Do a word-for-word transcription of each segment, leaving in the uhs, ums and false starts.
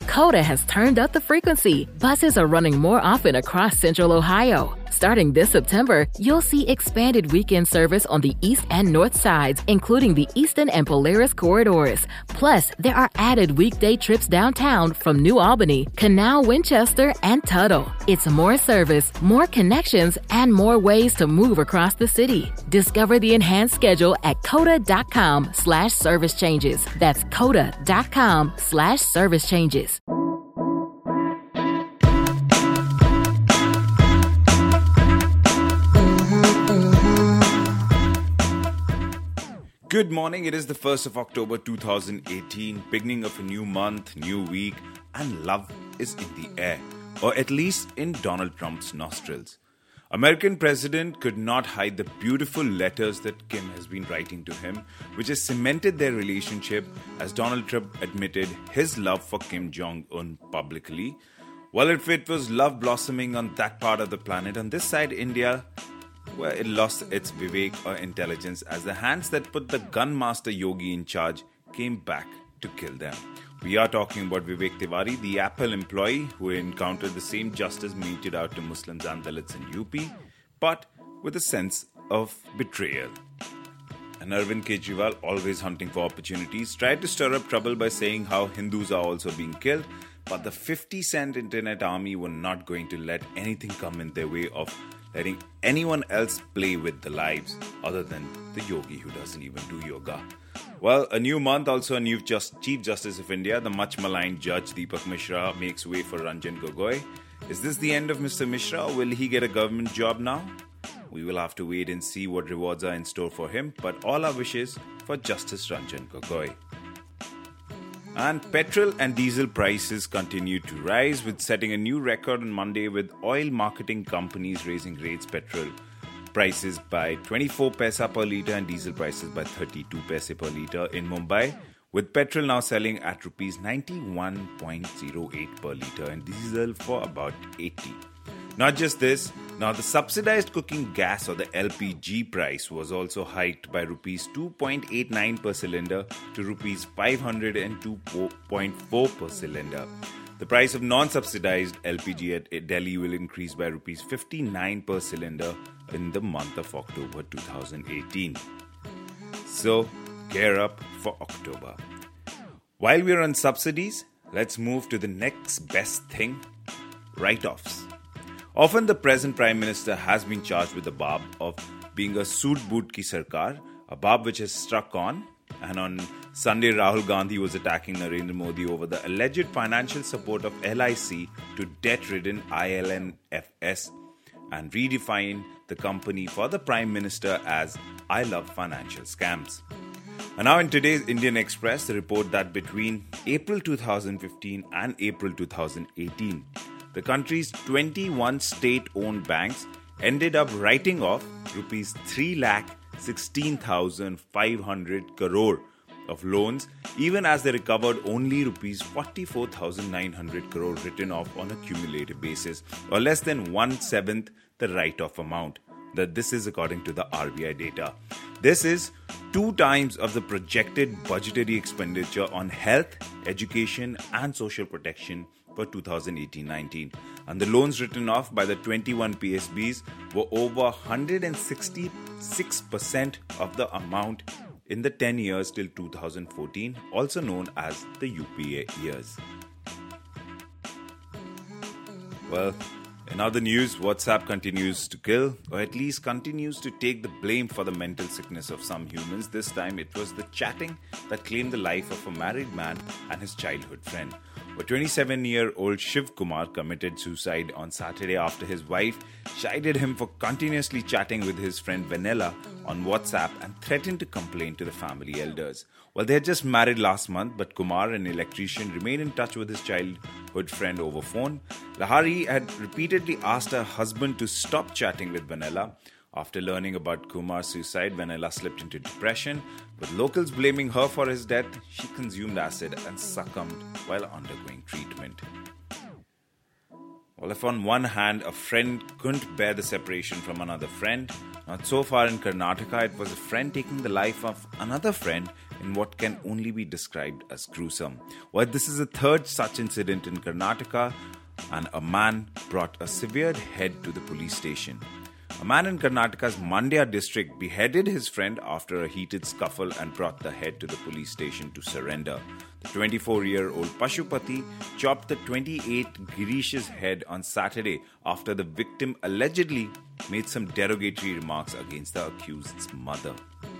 Coda has turned up the frequency. Buses are running more often across Central Ohio. Starting this September, you'll see expanded weekend service on the east and north sides, including the Eastern and Polaris corridors. Plus, there are added weekday trips downtown from New Albany, Canal, Winchester, and Tuttle. It's more service, more connections, and more ways to move across the city. Discover the enhanced schedule at coda.com slash service changes. That's coda.com slash service changes. Good morning. It is the first of October two thousand eighteen, beginning of a new month, new week, and love is in the air, or at least in Donald Trump's nostrils. American president could not hide the beautiful letters that Kim has been writing to him, which has cemented their relationship as Donald Trump admitted his love for Kim Jong-un publicly. Well, if it was love blossoming on that part of the planet, on this side, India, well, it lost its Vivek or intelligence as the hands that put the gun master Yogi in charge came back to kill them. We are talking about Vivek Tiwari, the Apple employee who encountered the same justice meted out to Muslims and Dalits in U P, but with a sense of betrayal. And Arvind Kejriwal, always hunting for opportunities, tried to stir up trouble by saying how Hindus are also being killed, but the fifty cent internet army were not going to let anything come in their way of letting anyone else play with the lives other than the yogi who doesn't even do yoga. Well, a new month, also a new just Chief Justice of India, the much maligned Judge Deepak Mishra makes way for Ranjan Gogoi. Is this the end of Mister Mishra, or will he get a government job now? We will have to wait and see what rewards are in store for him, but all our wishes for Justice Ranjan Gogoi. And petrol and diesel prices continue to rise, with setting a new record on Monday, with oil marketing companies raising rates petrol prices by twenty-four paisa per litre and diesel prices by thirty-two paise per litre in Mumbai, with petrol now selling at rupees ninety-one point zero eight per litre and diesel for about eighty. Not just this, now the subsidized cooking gas or the L P G price was also hiked by rupees two point eight nine per cylinder to rupees five hundred two point four per cylinder. The price of non-subsidized L P G at Delhi will increase by rupees fifty-nine per cylinder in the month of October two thousand eighteen. So, gear up for October. While we're on subsidies, let's move to the next best thing, write-offs. Often the present Prime Minister has been charged with the barb of being a suit boot ki sarkar, a barb which has struck on. And on Sunday, Rahul Gandhi was attacking Narendra Modi over the alleged financial support of L I C to debt-ridden I L N F S and redefine the company for the Prime Minister as I Love Financial Scams. And now in today's Indian Express, the report that between April two thousand fifteen and April two thousand eighteen, the country's twenty-one state-owned banks ended up writing off rupees three lakh sixteen thousand five hundred crore of loans, even as they recovered only rupees forty-four thousand nine hundred crore written off on a cumulative basis, or less than one-seventh the write-off amount. That this is according to the R B I data. This is two times of the projected budgetary expenditure on health, education and social protection for two thousand eighteen nineteen. And the loans written off by the twenty-one P S Bs were over one hundred sixty-six percent of the amount in the ten years till two thousand fourteen, also known as the U P A years. Well, in other news, WhatsApp continues to kill, or at least continues to take the blame for the mental sickness of some humans. This time it was the chatting that claimed the life of a married man and his childhood friend. A twenty-seven-year-old Shiv Kumar committed suicide on Saturday after his wife chided him for continuously chatting with his friend Vanilla on WhatsApp and threatened to complain to the family elders. Well, they had just married last month, but Kumar, an electrician, remained in touch with his childhood friend over phone. Lahari had repeatedly asked her husband to stop chatting with Vanilla. After learning about Kumar's suicide, Vanilla slipped into depression. With locals blaming her for his death, she consumed acid and succumbed while undergoing treatment. Well, if on one hand a friend couldn't bear the separation from another friend, not so far in Karnataka it was a friend taking the life of another friend in what can only be described as gruesome. Well, this is the third such incident in Karnataka, and a man brought a severed head to the police station. A man in Karnataka's Mandya district beheaded his friend after a heated scuffle and brought the head to the police station to surrender. The twenty-four-year-old Pashupati chopped the twenty-eight Girish's head on Saturday after the victim allegedly made some derogatory remarks against the accused's mother.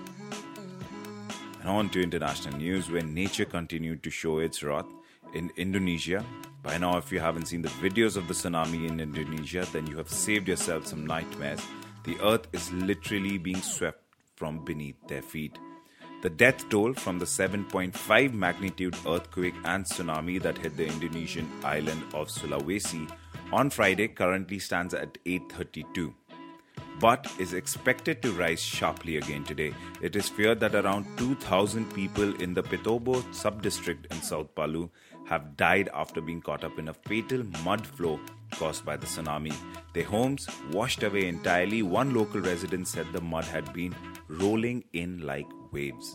And on to international news, where nature continued to show its wrath in Indonesia. By now, if you haven't seen the videos of the tsunami in Indonesia, then you have saved yourself some nightmares. The earth is literally being swept from beneath their feet. The death toll from the seven point five magnitude earthquake and tsunami that hit the Indonesian island of Sulawesi on Friday currently stands at eight thirty-two, but is expected to rise sharply again today. It is feared that around two thousand people in the Petobo sub-district in South Palu have died after being caught up in a fatal mud flow caused by the tsunami. Their homes washed away entirely. One local resident said the mud had been rolling in like waves.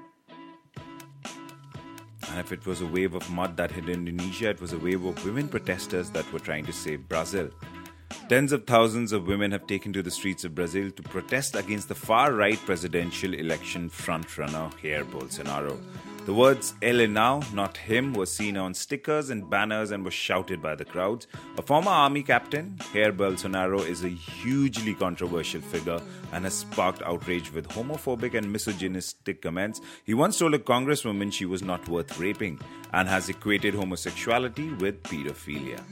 And if it was a wave of mud that hit Indonesia, it was a wave of women protesters that were trying to save Brazil. Tens of thousands of women have taken to the streets of Brazil to protest against the far-right presidential election frontrunner Jair Bolsonaro. The words "Ele now, not him" were seen on stickers and banners and were shouted by the crowds. A former army captain, Jair Bolsonaro is a hugely controversial figure and has sparked outrage with homophobic and misogynistic comments. He once told a congresswoman she was not worth raping and has equated homosexuality with pedophilia.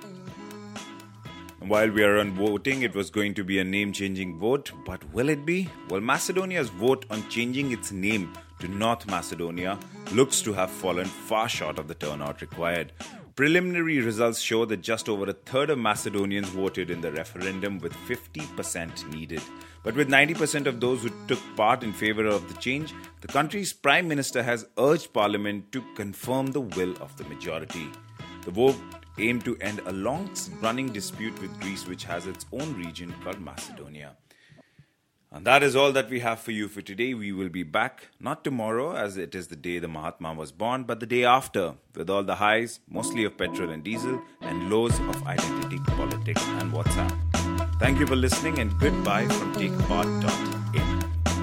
While we are on voting, it was going to be a name-changing vote, but will it be? Well, Macedonia's vote on changing its name to North Macedonia looks to have fallen far short of the turnout required. Preliminary results show that just over a third of Macedonians voted in the referendum, with fifty percent needed. But with ninety percent of those who took part in favor of the change, the country's Prime Minister has urged Parliament to confirm the will of the majority. The vote aimed to end a long-running dispute with Greece, which has its own region called Macedonia. And that is all that we have for you for today. We will be back, not tomorrow, as it is the day the Mahatma was born, but the day after, with all the highs, mostly of petrol and diesel, and lows of identity, politics, and WhatsApp. Thank you for listening, and goodbye from take part dot in.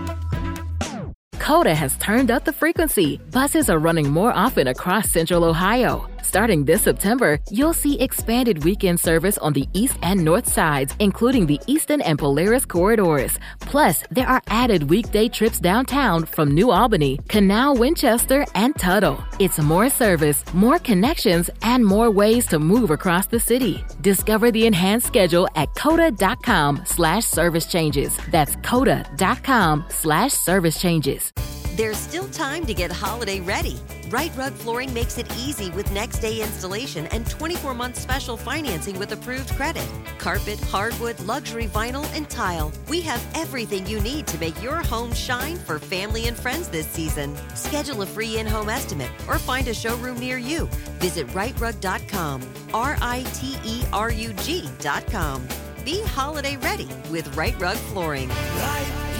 Coda has turned up the frequency. Buses are running more often across Central Ohio. Starting this September, you'll see expanded weekend service on the east and north sides, including the Eastern and Polaris corridors. Plus, there are added weekday trips downtown from New Albany, Canal, Winchester, and Tuttle. It's more service, more connections, and more ways to move across the city. Discover the enhanced schedule at coda.com slash service changes. That's coda.com slash service changes. There's still time to get holiday ready. Right Rug Flooring makes it easy with next day installation and twenty-four month special financing with approved credit. Carpet, hardwood, luxury vinyl, and tile. We have everything you need to make your home shine for family and friends this season. Schedule a free in-home estimate or find a showroom near you. Visit right rug dot com, R I T E R U G dot com. Be holiday ready with Right Rug Flooring. Right.